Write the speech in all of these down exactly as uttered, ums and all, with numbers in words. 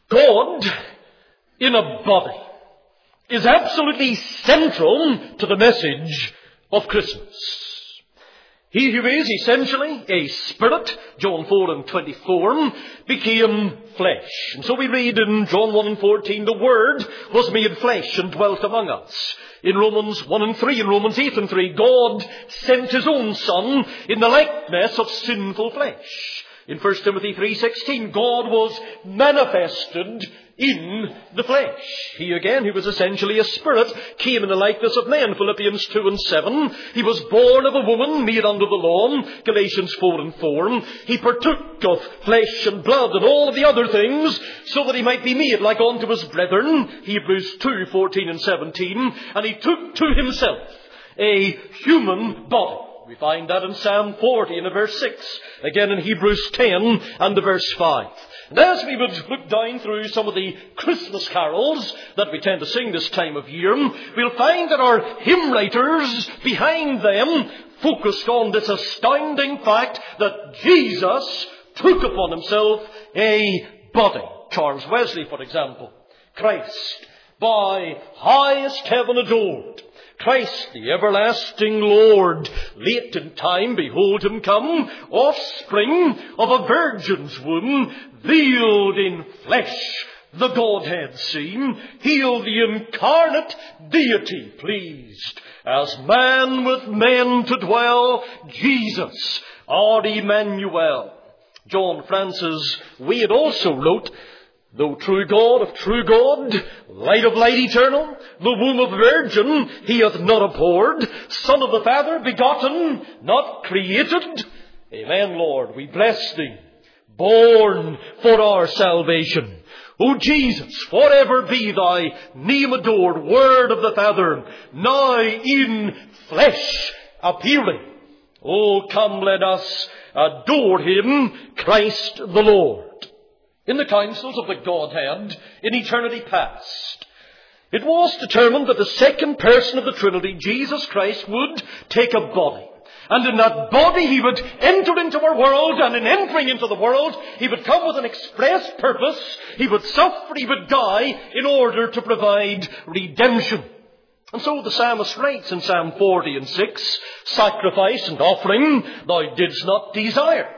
God in a body is absolutely central to the message of Christmas. He who is essentially a spirit, John four and twenty-four, became flesh. And so we read in John one and fourteen, the Word was made flesh and dwelt among us. In Romans one and three, in Romans eight and three, God sent his own Son in the likeness of sinful flesh. In First Timothy three sixteen, God was manifested in the flesh. He again, who was essentially a spirit, came in the likeness of man. Philippians two and seven. He was born of a woman, made under the law. Galatians four and four. He partook of flesh and blood and all of the other things, so that he might be made like unto his brethren. Hebrews two fourteen and seventeen. And he took to himself a human body. We find that in Psalm forty and verse six. Again in Hebrews ten and verse five. And as we would look down through some of the Christmas carols that we tend to sing this time of year, we'll find that our hymn writers behind them focused on this astounding fact that Jesus took upon himself a body. Charles Wesley, for example. Christ, by highest heaven adored. Christ, the everlasting Lord, late in time, behold him come, offspring of a virgin's womb, veiled in flesh, the Godhead seen, healed the incarnate deity pleased, as man with men to dwell, Jesus, our Emmanuel. John Francis Wade also wrote, though true God of true God, light of light eternal, the womb of virgin he hath not abhorred, Son of the Father, begotten, not created. Amen, Lord, we bless thee, born for our salvation. O Jesus, forever be thy name adored, Word of the Father, now in flesh appearing. O come, let us adore him, Christ the Lord. In the councils of the Godhead in eternity past, it was determined that the second person of the Trinity, Jesus Christ, would take a body. And in that body he would enter into our world, and in entering into the world, he would come with an express purpose. He would suffer, he would die in order to provide redemption. And so the psalmist writes in Psalm forty and six, sacrifice and offering thou didst not desire.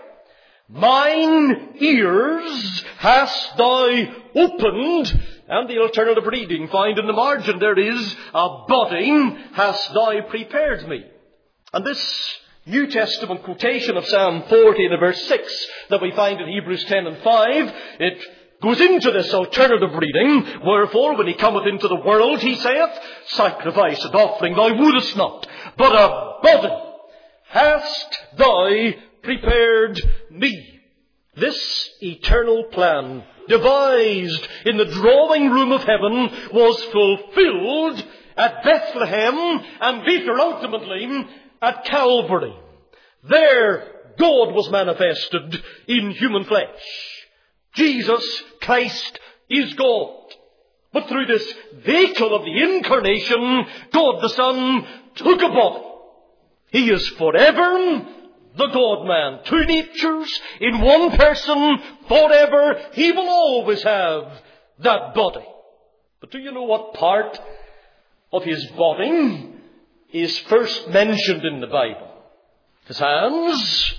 Mine ears hast thou opened. And the alternative reading, find in the margin, there is, a body hast thou prepared me. And this New Testament quotation of Psalm forty and verse six that we find in Hebrews ten and five, it goes into this alternative reading. Wherefore, when he cometh into the world, he saith, sacrifice and offering thou wouldest not, but a body hast thou prepared me. This eternal plan, devised in the drawing room of heaven, was fulfilled at Bethlehem and later ultimately at Calvary. There God was manifested in human flesh. Jesus Christ is God. But through this vehicle of the incarnation, God the Son took a body. He is forever the God-man. Two natures in one person forever. He will always have that body. But do you know what part of his body is first mentioned in the Bible? His hands,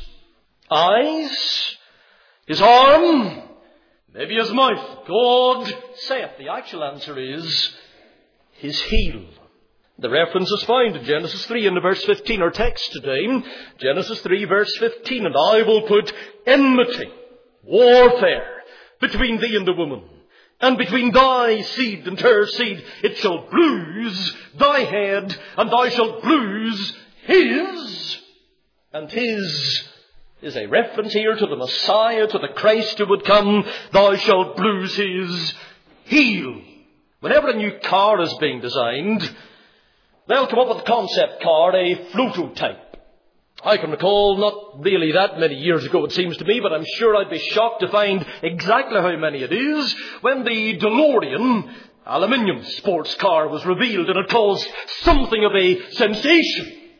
eyes, his arm, maybe his mouth. God saith. The actual answer is his heel. The reference is found in Genesis three and verse fifteen, our text today. Genesis three verse fifteen, and I will put enmity, warfare, between thee and the woman, and between thy seed and her seed. It shall bruise thy head, and thou shalt bruise his. And his is a reference here to the Messiah, to the Christ who would come. Thou shalt bruise his heel. Whenever a new car is being designed, they'll come up with a concept car, a prototype. I can recall, not really that many years ago it seems to me, but I'm sure I'd be shocked to find exactly how many it is, when the DeLorean aluminium sports car was revealed, and it caused something of a sensation.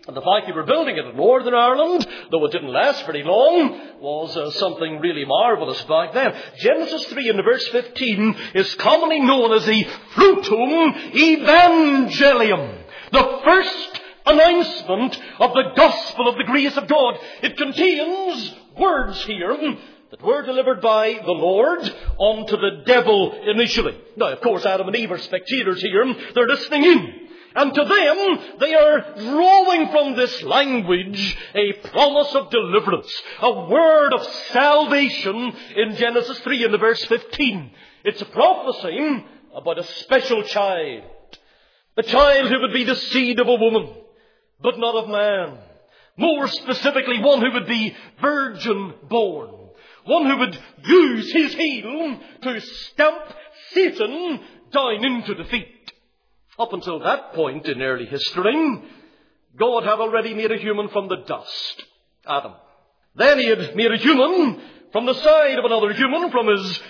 And the fact they were building it in Northern Ireland, though it didn't last very long, was uh, something really marvellous back then. Genesis three in verse fifteen is commonly known as the Frutum Evangelium, the first announcement of the gospel of the grace of God. It contains words here that were delivered by the Lord unto the devil initially. Now, of course, Adam and Eve are spectators here. They're listening in. And to them, they are drawing from this language a promise of deliverance, a word of salvation in Genesis three in the verse fifteen. It's a prophecy about a special child, a child who would be the seed of a woman, but not of man. More specifically, one who would be virgin born, one who would use his heel to stamp Satan down into defeat. Up until that point in early history, God had already made a human from the dust, Adam. Then he had made a human from the side of another human, from his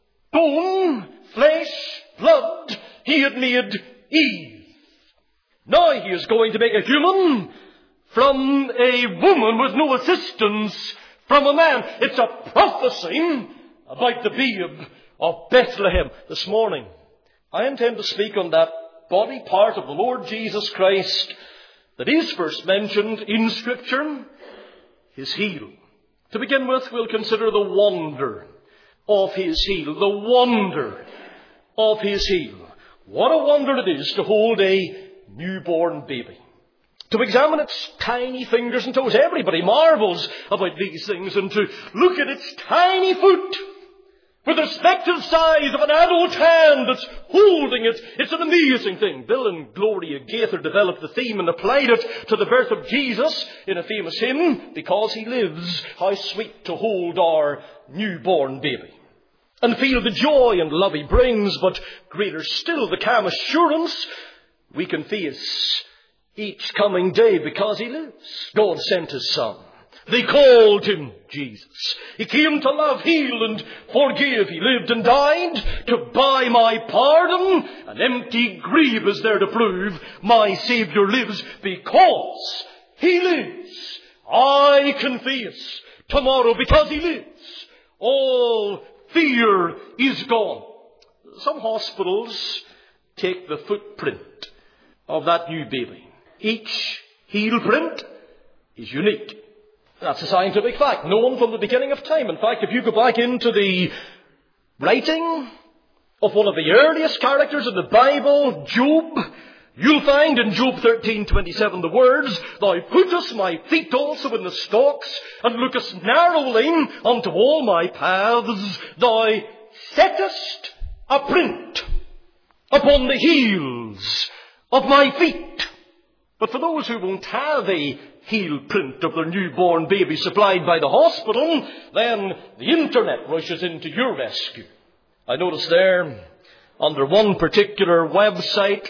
bone, flesh, blood. He had made Eve. Now he is going to make a human from a woman with no assistance from a man. It's a prophecy about the babe of Bethlehem. This morning, I intend to speak on that body part of the Lord Jesus Christ that is first mentioned in Scripture, his heel. To begin with, we'll consider the wonder of his heel. The wonder of his heel. What a wonder it is to hold a newborn baby. To examine its tiny fingers and toes. Everybody marvels about these things. And to look at its tiny foot with the respective size of an adult hand that's holding it. It's an amazing thing. Bill and Gloria Gaither developed the theme and applied it to the birth of Jesus in a famous hymn, Because He Lives. How sweet to hold our newborn baby and feel the joy and love he brings, but greater still the calm assurance we can face each coming day because he lives. God sent his Son. They called him Jesus. He came to love, heal, and forgive. He lived and died to buy my pardon. An empty grave is there to prove my Saviour lives. Because he lives, I can face tomorrow. Because he lives, all fear is gone. Some hospitals take the footprint of that new baby. Each heel print is unique. That's a scientific fact, known from the beginning of time. In fact, if you go back into the writing of one of the earliest characters in the Bible, Job, you'll find in Job thirteen twenty-seven the words, Thou puttest my feet also in the stocks, and lookest narrowly unto all my paths. Thou settest a print upon the heels of my feet. But for those who won't have a heel print of their newborn baby supplied by the hospital, then the internet rushes into your rescue. I notice there, under one particular website,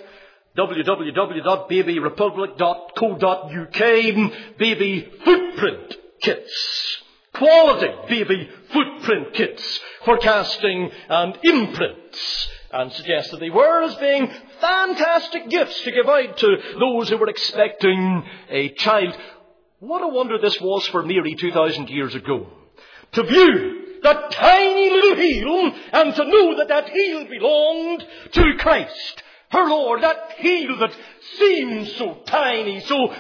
w w w dot baby republic dot co dot u k, baby footprint kits. Quality baby footprint kits for casting and imprints. And suggested they were as being fantastic gifts to give out to those who were expecting a child. What a wonder this was for nearly two thousand years ago. To view that tiny little heel and to know that that heel belonged to Christ, her Lord. That heel that seems so tiny, so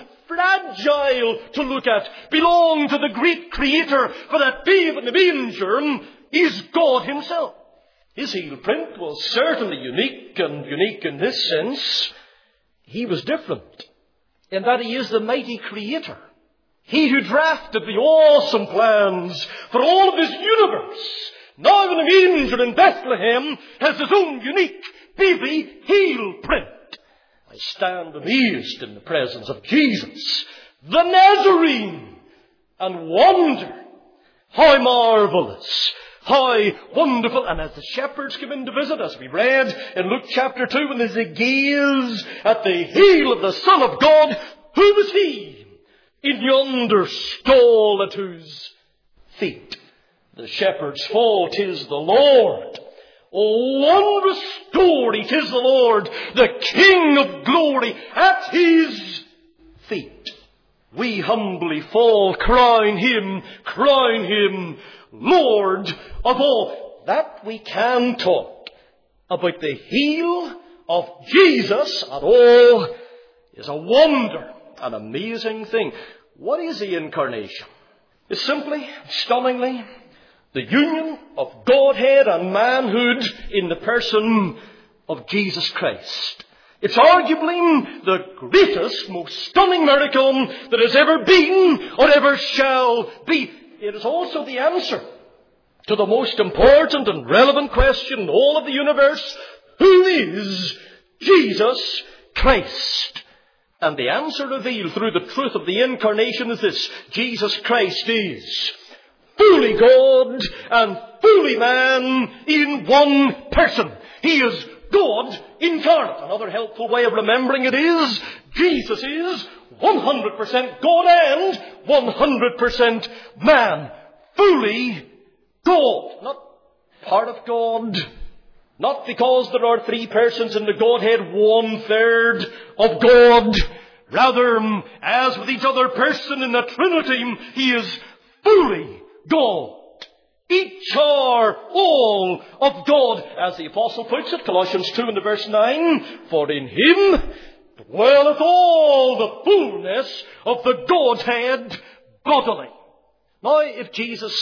fragile to look at, belonged to the great Creator. For that babe in the manger is God himself. His heel print was certainly unique, and unique in this sense. He was different in that he is the mighty Creator. He who drafted the awesome plans for all of this universe, now in a manger in Bethlehem, has his own unique baby heel print. I stand amazed in the presence of Jesus, the Nazarene, and wonder how marvelous, how wonderful. And as the shepherds come in to visit, as we read in Luke chapter two, when they gaze at the heel of the Son of God, who was he in yonder stall at whose feet the shepherds fall? 'Tis the Lord. Oh, wondrous story! 'Tis the Lord, the King of glory, at his feet. we humbly fall, crown him, crown him Lord of all. That we can talk about the heel of Jesus at all is a wonder, an amazing thing. What is the incarnation? It's simply, stunningly, the union of Godhead and manhood in the person of Jesus Christ. It's arguably the greatest, most stunning miracle that has ever been or ever shall be. It is also the answer to the most important and relevant question in all of the universe. Who is Jesus Christ? And the answer revealed through the truth of the incarnation is this: Jesus Christ is fully God and fully man in one person. He is God incarnate. Another helpful way of remembering it is Jesus is one hundred percent God and one hundred percent man. Fully God. Not part of God. Not because there are three persons in the Godhead, one third of God. Rather, as with each other person in the Trinity, he is fully God. Each are all of God. As the Apostle puts it, Colossians two and the verse nine, for in him dwelleth all the fullness of the Godhead bodily. Now, if Jesus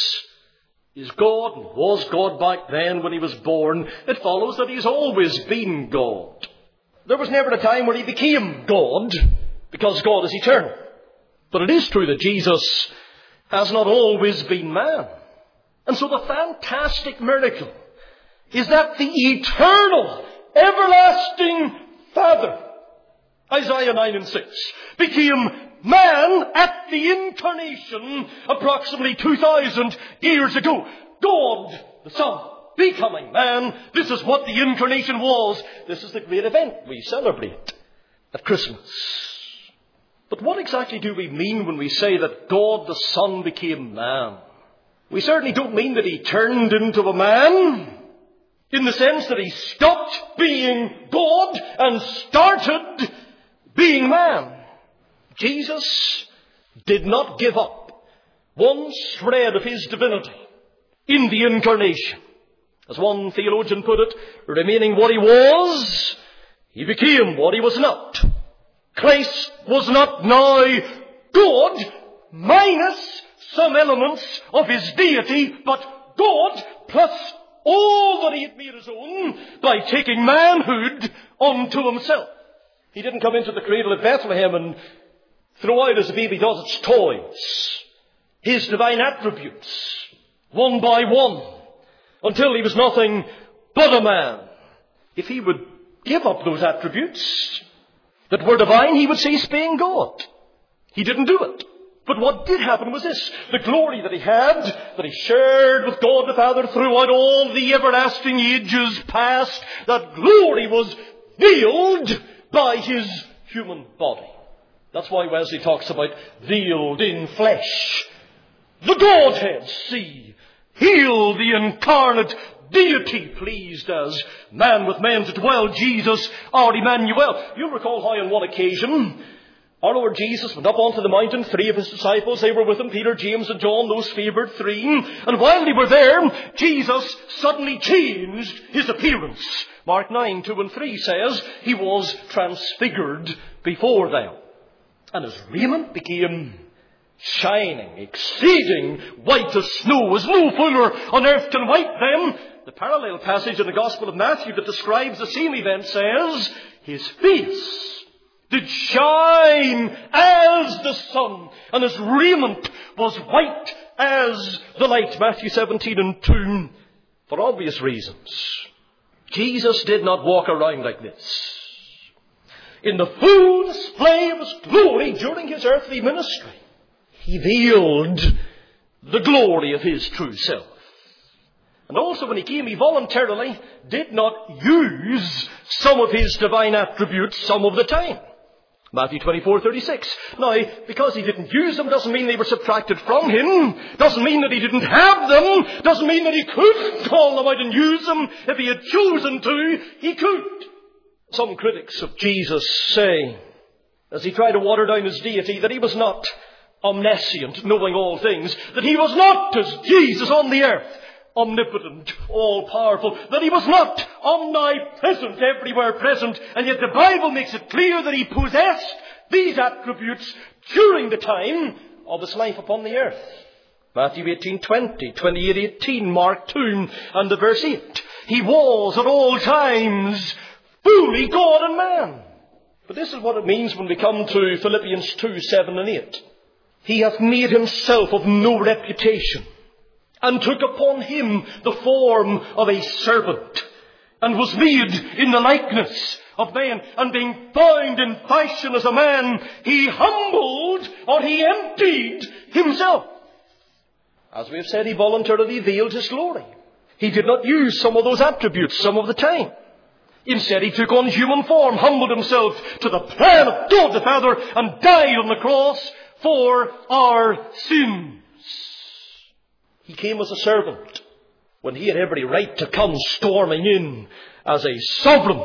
is God and was God back then when he was born, it follows that he's always been God. There was never a time where he became God, because God is eternal. But it is true that Jesus has not always been man. And so the fantastic miracle is that the eternal, everlasting Father, Isaiah nine and six, became man at the incarnation approximately two thousand years ago. God, the Son, becoming man. This is what the incarnation was. This is the great event we celebrate at Christmas. But what exactly do we mean when we say that God the Son became man? We certainly don't mean that he turned into a man, in the sense that he stopped being God and started being man. Jesus did not give up one shred of his divinity in the incarnation. As one theologian put it, remaining what he was, he became what he was not. Christ was not now God minus some elements of his deity, but God plus all that he had made his own by taking manhood unto himself. He didn't come into the cradle at Bethlehem and throw out as a baby does its toys his divine attributes, one by one, until he was nothing but a man. If he would give up those attributes that were divine, he would cease being God. He didn't do it. But what did happen was this: the glory that he had, that he shared with God the Father throughout all the everlasting ages past, that glory was veiled by his human body. That's why Wesley talks about veiled in flesh. The Godhead, see, healed the incarnate deity, pleased as man with men to dwell, Jesus our Emmanuel. You'll recall how on one occasion our Lord Jesus went up onto the mountain, three of his disciples, they were with him, Peter, James and John, those favoured three. And while they were there, Jesus suddenly changed his appearance. Mark nine, two and three says he was transfigured before them. And his raiment became shining, exceeding white as snow, as no fuller on earth can white them. The parallel passage in the Gospel of Matthew that describes the same event says, his face did shine as the sun, and his raiment was white as the light. Matthew seventeen and two, for obvious reasons. Jesus did not walk around like this in the full display of his glory during his earthly ministry. He veiled the glory of his true self. And also when he came, he voluntarily did not use some of his divine attributes some of the time. Matthew twenty-four thirty-six. Now, because he didn't use them doesn't mean they were subtracted from him. Doesn't mean that he didn't have them. Doesn't mean that he couldn't call them out and use them. If he had chosen to, he could. Some critics of Jesus say as he tried to water down his deity, that he was not omniscient, knowing all things, that he was not as Jesus on the earth, omnipotent, all-powerful, that he was not omnipresent, everywhere present, and yet the Bible makes it clear that he possessed these attributes during the time of his life upon the earth. Matthew eighteen twenty, twenty-eight eighteen, Mark two, and the verse eight. He was at all times fully God and man. But this is what it means when we come to Philippians two, seven and eight. He hath made himself of no reputation, and took upon him the form of a servant, and was made in the likeness of man, and being found in fashion as a man, he humbled, or he emptied himself. As we have said, he voluntarily veiled his glory. He did not use some of those attributes some of the time. Instead, he took on human form, humbled himself to the plan of God the Father, and died on the cross for our sins. He came as a servant when he had every right to come storming in as a sovereign.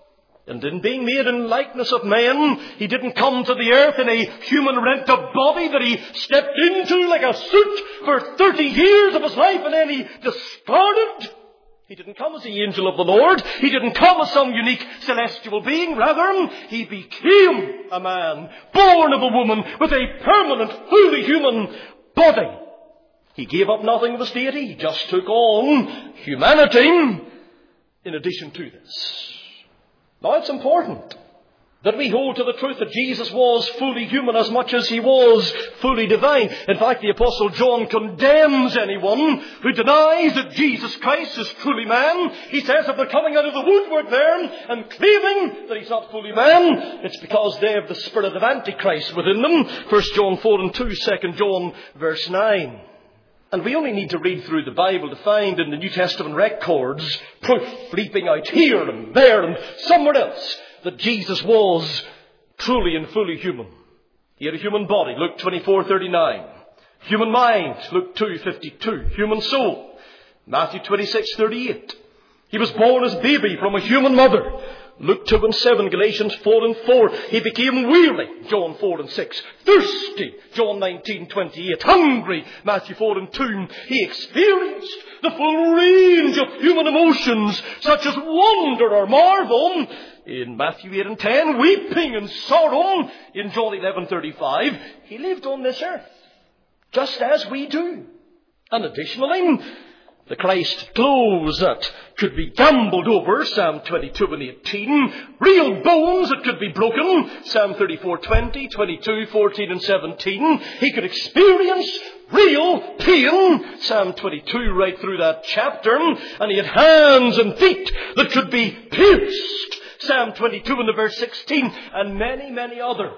And in being made in likeness of man, he didn't come to the earth in a human rent-a body that he stepped into like a suit for thirty years of his life and then he discarded. He didn't come as the angel of the Lord. He didn't come as some unique celestial being. Rather, he became a man, born of a woman, with a permanent, fully human body. He gave up nothing of his deity. He just took on humanity in addition to this. Now, it's important that we hold to the truth that Jesus was fully human as much as he was fully divine. In fact, the Apostle John condemns anyone who denies that Jesus Christ is truly man. He says if they're coming out of the woodwork there and claiming that he's not fully man, it's because they have the spirit of Antichrist within them. First John four and two, Second John verse nine. And we only need to read through the Bible to find in the New Testament records proof leaping out here and there and somewhere else that Jesus was truly and fully human. He had a human body, Luke twenty-four thirty-nine. Human mind, Luke two fifty-two. Human soul, Matthew twenty-six thirty-eight. He was born as baby from a human mother, Luke two and seven, Galatians four and four. He became weary, John four and six. Thirsty, John nineteen twenty-eight. Hungry, Matthew four and two. He experienced the full range of human emotions, such as wonder or marvel, in Matthew eight and ten. Weeping and sorrow, in John eleven thirty-five. He lived on this earth, just as we do. And additionally, the Christ clothes that could be gambled over, Psalm twenty-two and eighteen. Real bones that could be broken, Psalm thirty-four twenty, twenty-two, fourteen and seventeen. He could experience real pain, Psalm twenty-two right through that chapter. And he had hands and feet that could be pierced, Psalm twenty-two and the verse sixteen. And many, many other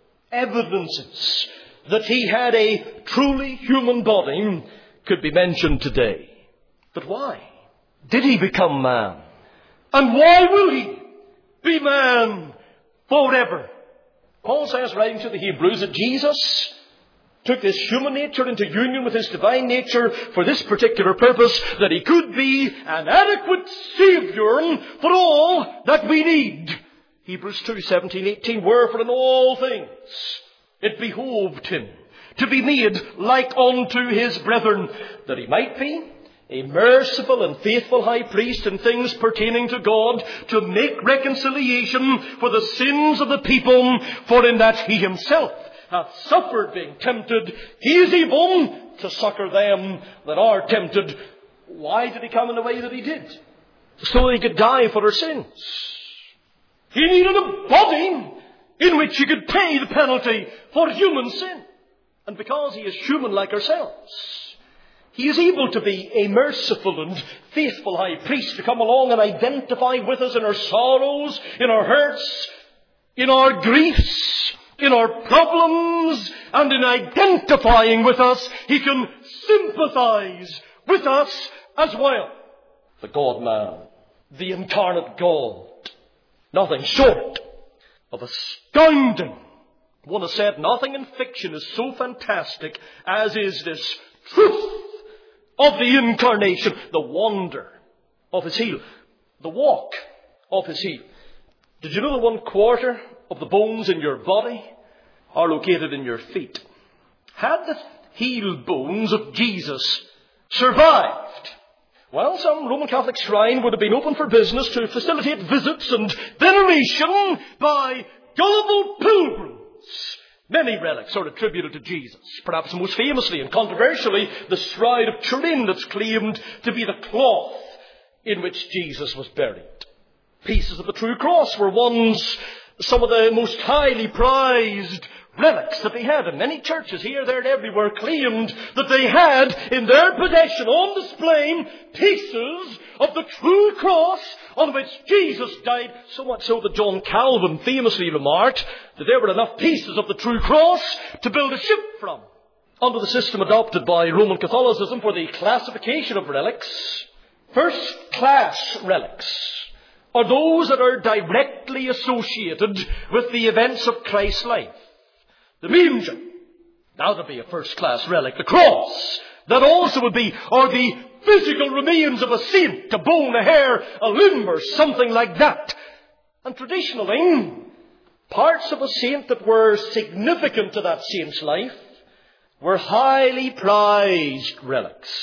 evidences that he had a truly human body could be mentioned today. But why did he become man? And why will he be man forever? Paul says, writing to the Hebrews, that Jesus took this human nature into union with his divine nature for this particular purpose, that he could be an adequate Saviour for all that we need. Hebrews two, seventeen, eighteen. Wherefore in all things it behoved him to be made like unto his brethren, that he might be a merciful and faithful high priest in things pertaining to God, to make reconciliation for the sins of the people. For in that he himself hath suffered being tempted, he is able to succor them that are tempted. Why did he come in the way that he did? So he could die for our sins. He needed a body in which he could pay the penalty for human sin. And because he is human like ourselves, he is able to be a merciful and faithful high priest, to come along and identify with us in our sorrows, in our hurts, in our griefs, in our problems, and in identifying with us, he can sympathize with us as well. The God-man, the incarnate God, nothing short of astounding. One has said nothing in fiction is so fantastic as is this truth of the incarnation, the wonder of his heel, the walk of his heel. Did you know that one quarter of the bones in your body are located in your feet. Had the heel bones of Jesus survived, well, some Roman Catholic shrine would have been open for business to facilitate visits and veneration by gullible pilgrims. Many relics are attributed to Jesus, perhaps most famously and controversially the Shroud of Turin that's claimed to be the cloth in which Jesus was buried. Pieces of the true cross were once some of the most highly prized relics that they had. And many churches here, there, and everywhere claimed that they had in their possession on display pieces of the true cross on which Jesus died. So much so that John Calvin famously remarked that there were enough pieces of the true cross to build a ship from. Under the system adopted by Roman Catholicism for the classification of relics, first-class relics are those that are directly associated with the events of Christ's life. The manger, that would be a first-class relic. The cross, that also would be, or the physical remains of a saint, a bone, a hair, a limb, or something like that. And traditionally, parts of a saint that were significant to that saint's life were highly prized relics.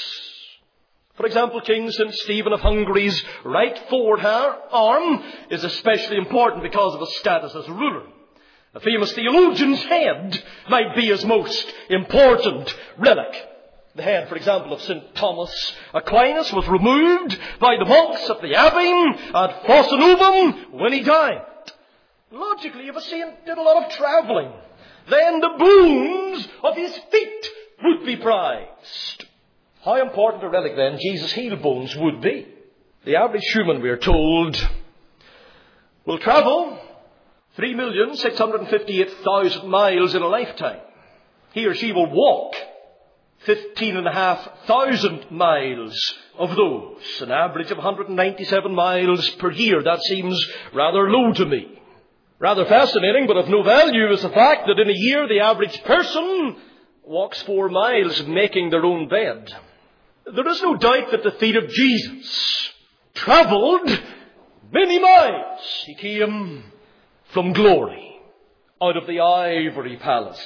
For example, King Saint Stephen of Hungary's right forearm is especially important because of his status as a ruler. A famous theologian's head might be his most important relic. The head, for example, of Saint Thomas Aquinas was removed by the monks at the abbey at Fossa Novum when he died. Logically, if a saint did a lot of travelling, then the bones of his feet would be prized. How important a relic, then, Jesus' heel bones would be. The average human, we are told, will travel three million six hundred fifty-eight thousand miles in a lifetime. He or she will walk fifteen and a half thousand miles of those. An average of one hundred ninety-seven miles per year. That seems rather low to me. Rather fascinating, but of no value is the fact that in a year the average person walks four miles making their own bed. There is no doubt that the feet of Jesus travelled many miles. He came from glory, out of the ivory palaces,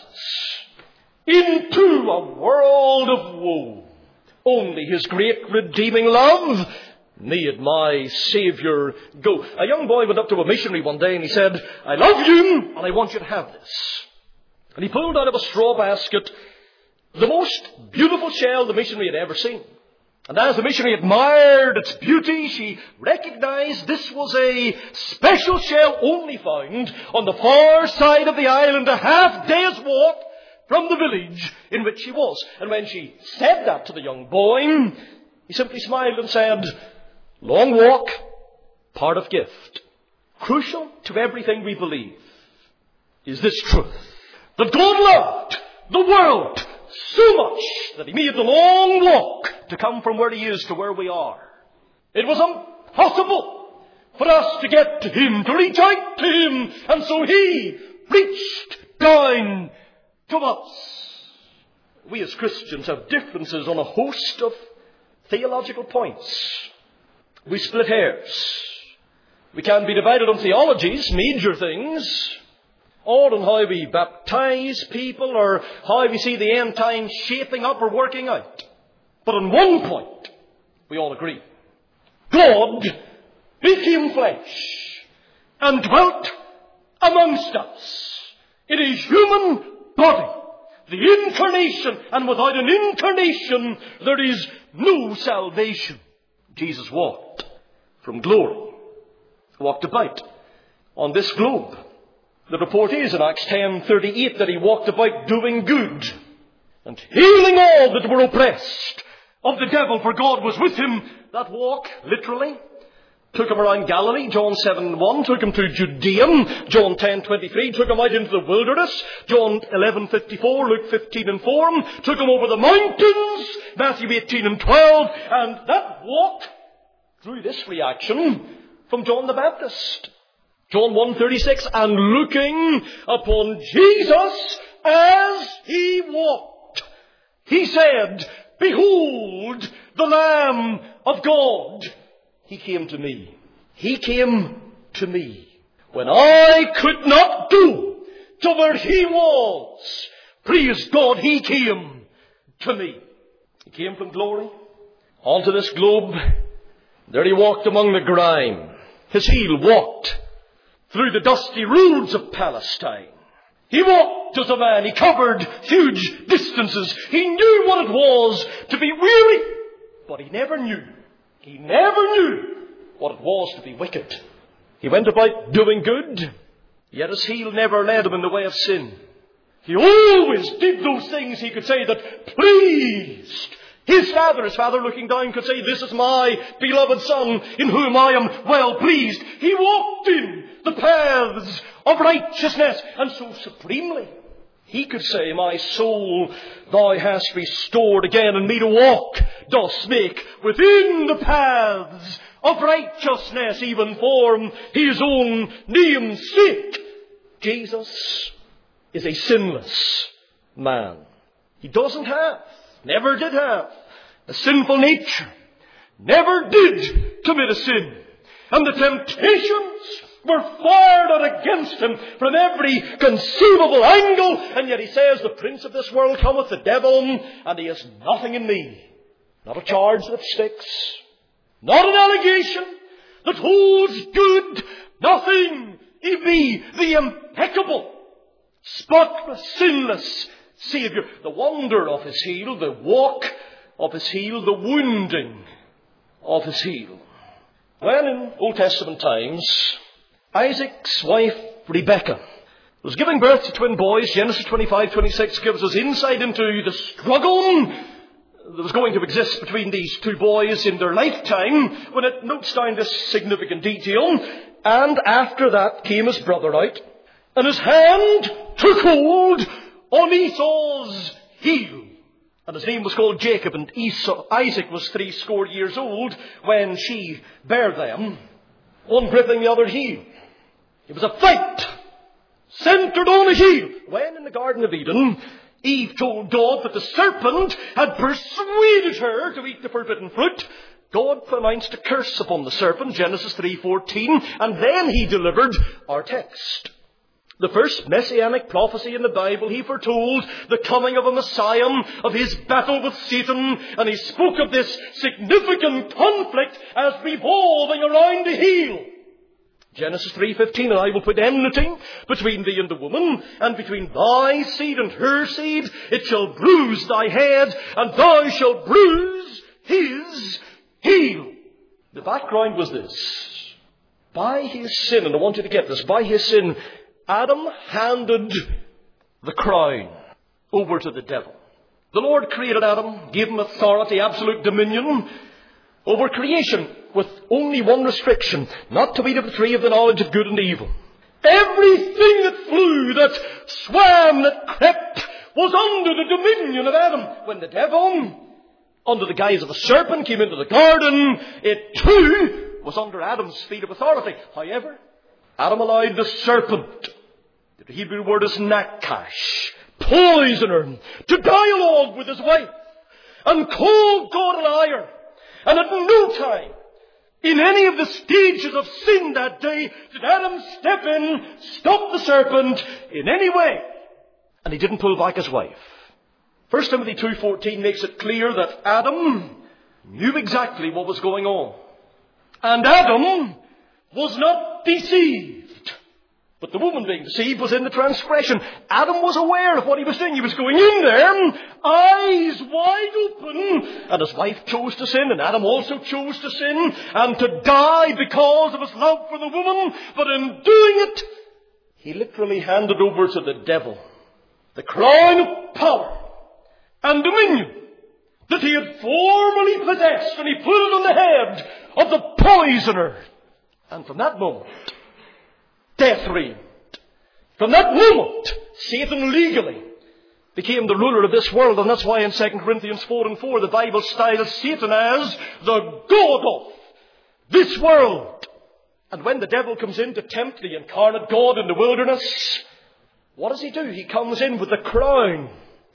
into a world of woe. Only His great redeeming love made my Saviour go. A young boy went up to a missionary one day and he said, "I love you and I want you to have this." And he pulled out of a straw basket the most beautiful shell the missionary had ever seen. And as the missionary admired its beauty, she recognized this was a special shell only found on the far side of the island, a half day's walk from the village in which she was. And when she said that to the young boy, he simply smiled and said, "Long walk, part of gift." Crucial to everything we believe is this truth, that God loved the world so much that He made the long walk to come from where He is to where we are. It was impossible for us to get to Him, to reach out to Him, and so He reached down to us. We as Christians have differences on a host of theological points. We split hairs. We can be divided on theologies, major things, or on how we baptize people, or how we see the end times shaping up or working out. But on one point, we all agree. God became flesh and dwelt amongst us in a human body. The incarnation, and without an incarnation, there is no salvation. Jesus walked from glory, walked about on this globe. The report is in Acts ten thirty-eight that He walked about doing good and healing all that were oppressed of the devil, for God was with Him. That walk, literally, took Him around Galilee. John seven one took Him to Judea. John ten twenty-three took Him out into the wilderness. John eleven fifty-four, Luke fifteen and four took Him over the mountains. Matthew eighteen and twelve. And that walk drew this reaction from John the Baptist. John one thirty-six, and looking upon Jesus as He walked, He said, "Behold the Lamb of God. He came to me." He came to me. when I could not go to where he was, praise God, he came to me. He came from glory onto this globe. There he walked among the grime. His heel walked through the dusty roads of Palestine. He walked as a man. He covered huge distances. He knew what it was to be weary, but he never knew. He never knew what it was to be wicked. He went about doing good, yet his heel never led him in the way of sin. He always did those things he could say that pleased his Father. His Father looking down could say, this is my beloved Son in whom I am well pleased. He walked in the paths of righteousness, and so supremely he could say, my soul thou hast restored again, and me to walk dost make within the paths of righteousness, even for his own name's sake. Jesus is a sinless man. He doesn't have, never did have, a sinful nature. Never did commit a sin. And the temptations were fired out against him from every conceivable angle. And yet he says, the prince of this world cometh, the devil, and he has nothing in me. Not a charge that sticks. Not an allegation that holds good. Nothing. He be the impeccable, spotless, sinless Saviour. The wonder of his heel, the walk of his heel, the wounding of his heel. When in Old Testament times, Isaac's wife Rebekah was giving birth to twin boys, Genesis twenty-five twenty-six gives us insight into the struggle that was going to exist between these two boys in their lifetime, when it notes down this significant detail. And after that came his brother out, and his hand took hold on Esau's heel. And his name was called Jacob, and Esau, Isaac was three score years old when she bare them, one gripping the other heel. It was a fight centered on a heel. When in the Garden of Eden, Eve told God that the serpent had persuaded her to eat the forbidden fruit, God pronounced a curse upon the serpent, Genesis three fourteen, and then he delivered our text. The first messianic prophecy in the Bible, he foretold the coming of a Messiah, of his battle with Satan, and he spoke of this significant conflict as revolving around the heel. Genesis three fifteen, and I will put enmity between thee and the woman, and between thy seed and her seed. It shall bruise thy head, and thou shalt bruise his heel. The background was this. By his sin, and I want you to get this, by his sin, Adam handed the crown over to the devil. The Lord created Adam, gave him authority, absolute dominion over creation, with only one restriction: not to eat of the tree of the knowledge of good and evil. Everything that flew, that swam, that crept, was under the dominion of Adam. When the devil, under the guise of a serpent, came into the garden, it too was under Adam's sphere of authority. However, Adam allowed the serpent, the Hebrew word is nakash, poisoner, to dialogue with his wife and call God a liar. And at no time, in any of the stages of sin that day, did Adam step in, stop the serpent in any way. And he didn't pull back his wife. First Timothy two fourteen makes it clear that Adam knew exactly what was going on. And Adam was not deceived. But the woman being deceived was in the transgression. Adam was aware of what he was doing. He was going in there, eyes wide open. And his wife chose to sin, and Adam also chose to sin, and to die because of his love for the woman. But in doing it, he literally handed over to the devil the crown of power and dominion that he had formerly possessed, and he put it on the head of the poisoner. And from that moment, death reigned. From that moment, Satan legally became the ruler of this world. And that's why in Second Corinthians four and four, the Bible styles Satan as the God of this world. And when the devil comes in to tempt the incarnate God in the wilderness, what does he do? He comes in with the crown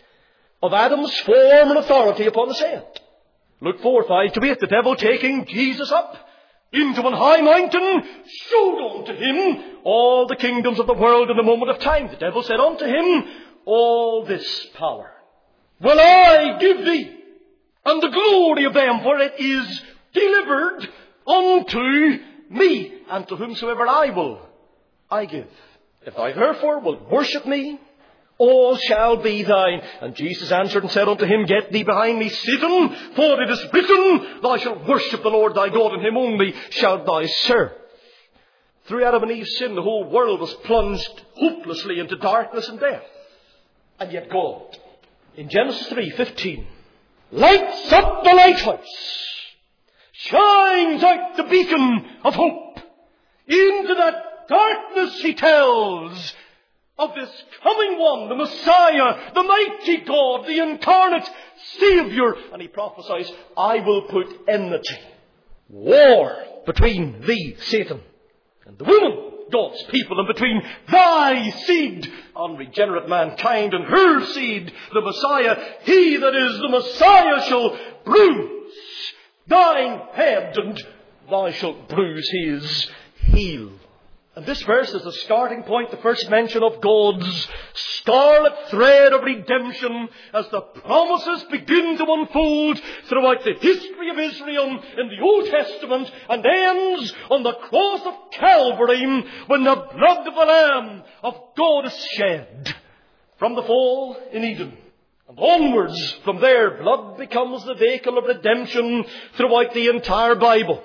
of Adam's form and authority upon his head. Luke four, five to eight, the devil taking Jesus up into an high mountain, showed unto him all the kingdoms of the world in a moment of time. The devil said unto him, all this power will I give thee, and the glory of them, for it is delivered unto me, and to whomsoever I will, I give. If thou therefore wilt worship me, all shall be thine. And Jesus answered and said unto him, get thee behind me, Satan, for it is written, thou shalt worship the Lord thy God, and him only shalt thou serve. Through Adam and Eve's sin, the whole world was plunged hopelessly into darkness and death. And yet God, in Genesis three fifteen, lights up the lighthouse, shines out the beacon of hope. Into that darkness, he tells of this coming one, the Messiah, the mighty God, the incarnate Savior. And he prophesies, I will put enmity, war between thee, Satan, and the woman, God's people, and between thy seed, unregenerate mankind, and her seed, the Messiah. He that is the Messiah shall bruise thine head, and thou shalt bruise his heel. And this verse is the starting point, the first mention of God's scarlet thread of redemption as the promises begin to unfold throughout the history of Israel in the Old Testament, and ends on the cross of Calvary when the blood of the Lamb of God is shed. From the fall in Eden and onwards from there, blood becomes the vehicle of redemption throughout the entire Bible.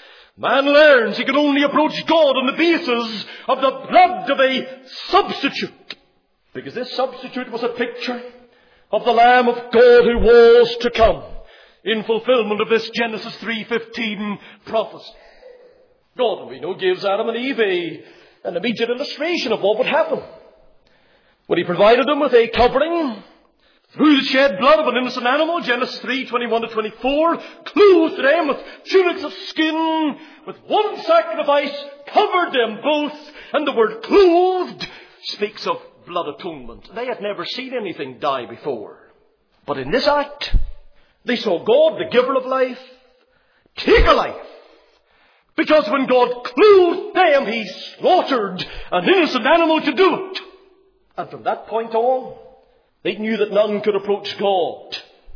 Man learns he can only approach God on the basis of the blood of a substitute, because this substitute was a picture of the Lamb of God who was to come in fulfillment of this Genesis three fifteen prophecy. God, we know, gives Adam and Eve a, an immediate illustration of what would happen when he provided them with a covering through the shed blood of an innocent animal, Genesis three twenty-one to twenty-four, clothed them with tunics of skin, with one sacrifice, covered them both, and the word clothed speaks of blood atonement. They had never seen anything die before. But in this act, they saw God, the giver of life, take a life. Because when God clothed them, he slaughtered an innocent animal to do it. And from that point on, they knew that none could approach God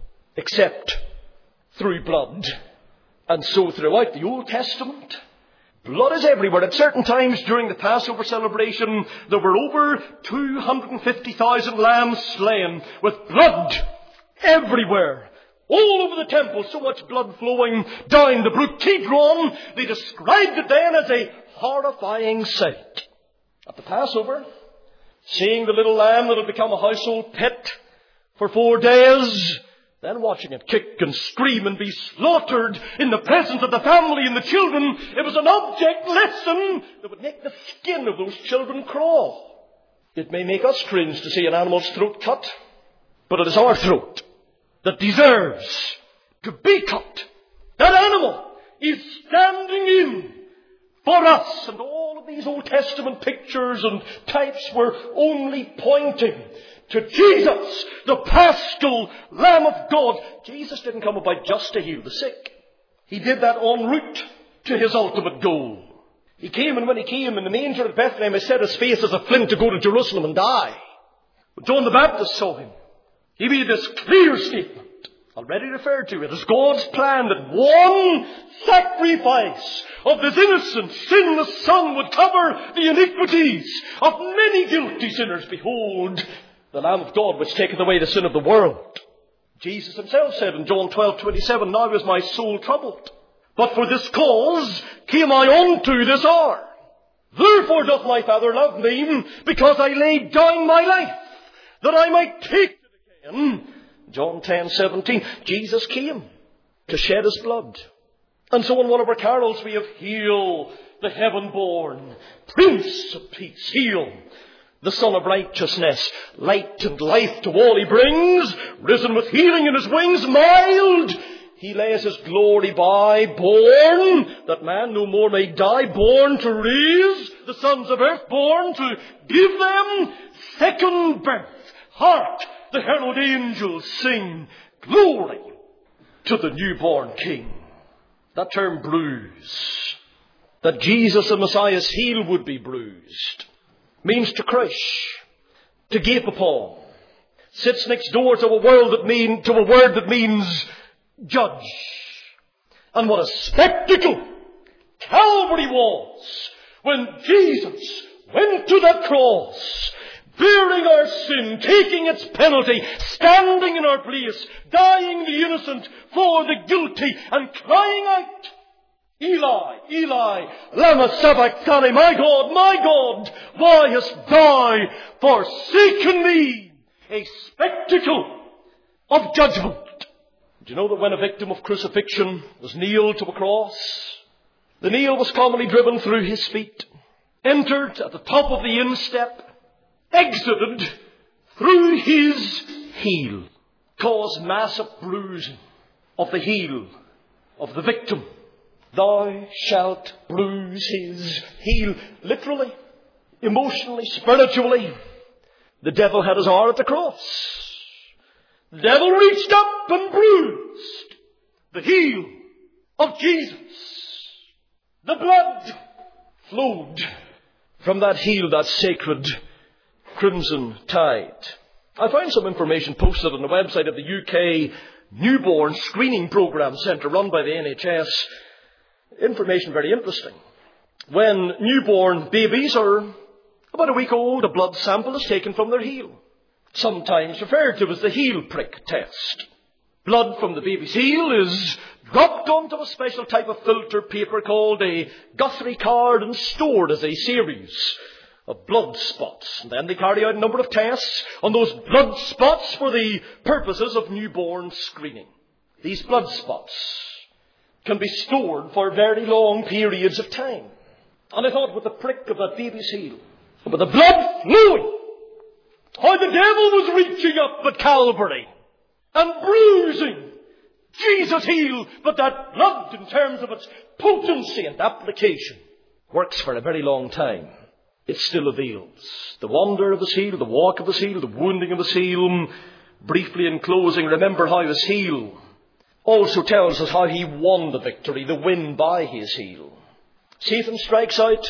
except through blood. And so throughout the Old Testament, blood is everywhere. At certain times during the Passover celebration, there were over two hundred fifty thousand lambs slain, with blood everywhere. All over the temple, so much blood flowing down the brook Kidron. They described it then as a horrifying sight. At the Passover, seeing the little lamb that had become a household pet for four days, then watching it kick and scream and be slaughtered in the presence of the family and the children, it was an object lesson that would make the skin of those children crawl. It may make us cringe to see an animal's throat cut, but it is our throat that deserves to be cut. That animal is standing in for us. And all of these Old Testament pictures and types were only pointing to Jesus, the Paschal Lamb of God. Jesus didn't come about just to heal the sick. He did that en route to his ultimate goal. He came, and when he came in the manger at Bethlehem, he set his face as a flint to go to Jerusalem and die. When John the Baptist saw him, he made this clear statement, already referred to it, as God's plan that one sacrifice of this innocent, sinless Son would cover the iniquities of many guilty sinners. Behold, the Lamb of God which taketh away the sin of the world. Jesus himself said in John twelve twenty-seven, now is my soul troubled, but for this cause came I unto this hour. Therefore doth my Father love me, because I laid down my life, that I might take it again. John ten seventeen. Jesus came to shed his blood. And so in one of our carols we have Hail the heaven-born Prince of Peace. Hail the Son of Righteousness. Light and life to all he brings. Risen with healing in his wings. Mild he lays his glory by. Born that man no more may die. Born to raise the sons of earth. Born to give them second birth. Hark! The herald angels sing glory to the newborn King. That term bruise, that Jesus the Messiah's heel would be bruised, means to crush, to gape upon. Sits next door to a world that mean, to a word that means judge. And what a spectacle Calvary was when Jesus went to that cross, bearing our sin, taking its penalty, standing in our place, dying the innocent for the guilty, and crying out, Eli, Eli, lama sabachthani, my God, my God, why hast thou forsaken me? A spectacle of judgment. Do you know that when a victim of crucifixion was nailed to a cross, the nail was commonly driven through his feet, entered at the top of the instep, exited through his heel, caused massive bruising of the heel of the victim. Thou shalt bruise his heel. Literally, emotionally, spiritually, the devil had his hour at the cross. The devil reached up and bruised the heel of Jesus. The blood flowed from that heel, that sacred crimson tide. I found some information posted on the website of the U K Newborn Screening Programme Centre run by the N H S. Information very interesting. When newborn babies are about a week old, a blood sample is taken from their heel, sometimes referred to as the heel prick test. Blood from the baby's heel is dropped onto a special type of filter paper called a Guthrie card and stored as a series of blood spots. And then they carry out a number of tests on those blood spots for the purposes of newborn screening. These blood spots can be stored for very long periods of time. And I thought, with the prick of that baby's heel, with the blood flowing, how the devil was reaching up at Calvary and bruising Jesus' heel, but that blood, in terms of its potency and application, works for a very long time. It still avails. The wonder of his heel, the walk of his heel, the wounding of his heel. Briefly in closing, remember how his heel also tells us how he won the victory, the win by his heel. Satan strikes out,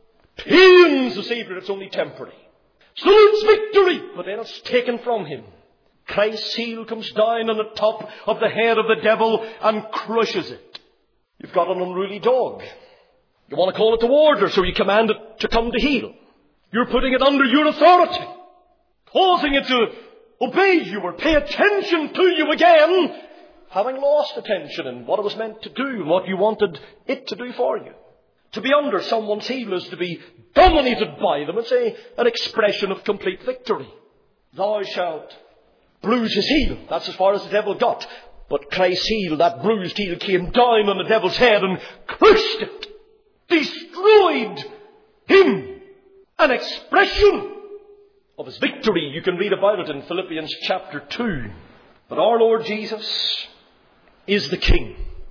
pains the Saviour, it's only temporary. Salutes victory, but then it's taken from him. Christ's heel comes down on the top of the head of the devil and crushes it. You've got an unruly dog. You want to call it to order, so you command it to come to heel. You're putting it under your authority, causing it to obey you or pay attention to you again, having lost attention in what it was meant to do and what you wanted it to do for you. To be under someone's heel is to be dominated by them. It's a, an expression of complete victory. Thou shalt bruise his heel. That's as far as the devil got. But Christ's heel, that bruised heel, came down on the devil's head and crushed it. Destroyed him. An expression of his victory. You can read about it in Philippians chapter two. But our Lord Jesus is the King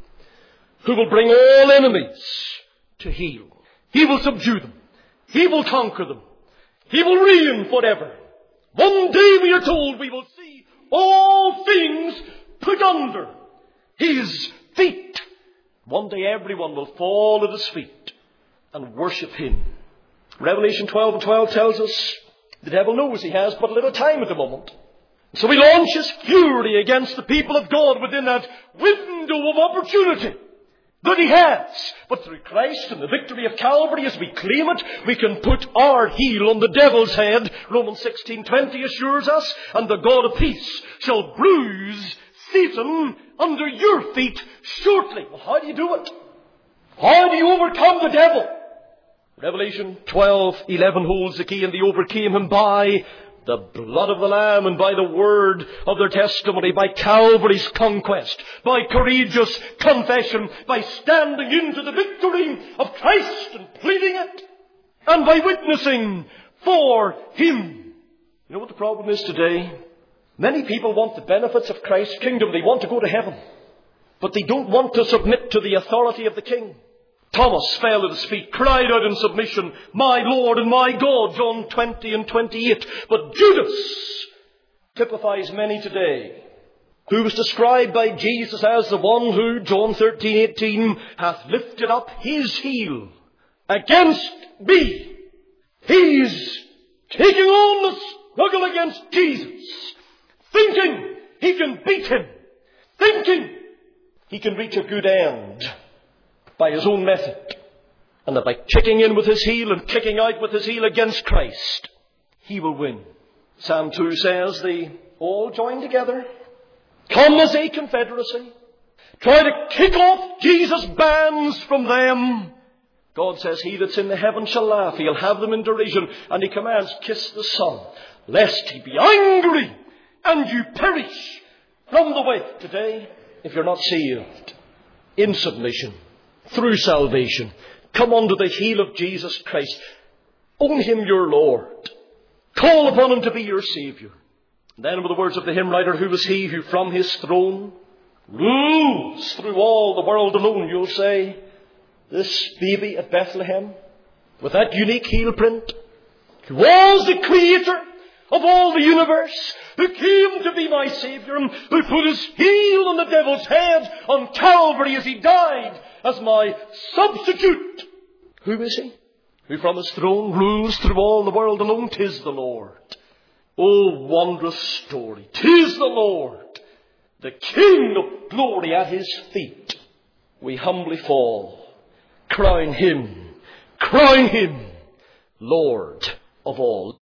who will bring all enemies to heel. He will subdue them. He will conquer them. He will reign forever. One day, we are told, we will see all things put under his feet. One day everyone will fall at his feet and worship him. Revelation twelve and twelve tells us the devil knows he has but little time at the moment. So he launches fury against the people of God within that window of opportunity that he has. But through Christ and the victory of Calvary, as we claim it, we can put our heel on the devil's head. Romans sixteen twenty assures us, and the God of peace shall bruise Satan under your feet shortly. Well, how do you do it? How do you overcome the devil? Revelation twelve eleven holds the key, and they overcame him by the blood of the Lamb and by the word of their testimony, by Calvary's conquest, by courageous confession, by standing into the victory of Christ and pleading it, and by witnessing for him. You know what the problem is today? Many people want the benefits of Christ's kingdom. They want to go to heaven, but they don't want to submit to the authority of the King. Thomas fell at his feet, cried out in submission, "My Lord and my God," John twenty and twenty-eight. But Judas typifies many today who was described by Jesus as the one who, John thirteen eighteen, hath lifted up his heel against me. He's taking on the struggle against Jesus, thinking he can beat him, thinking he can reach a good end by his own method, and that by kicking in with his heel and kicking out with his heel against Christ, he will win. Psalm two says they all join together, come as a confederacy, try to kick off Jesus' bands from them. God says, he that's in the heavens shall laugh. He'll have them in derision. And he commands, kiss the Son, lest he be angry and you perish from the way. Today, if you're not saved, in submission, through salvation, come under the heel of Jesus Christ. Own him your Lord. Call upon him to be your Saviour. And then with the words of the hymn writer, who was he who from his throne rules through all the world alone, you'll say, this baby at Bethlehem, with that unique heel print, who was the creator of all the universe, who came to be my Saviour, and who put his heel on the devil's head on Calvary as he died as my substitute. Who is he? Who from his throne rules through all the world alone? 'Tis the Lord. Oh, wondrous story. 'Tis the Lord, the King of glory. At his feet we humbly fall. Crown him, crown him, Lord of all.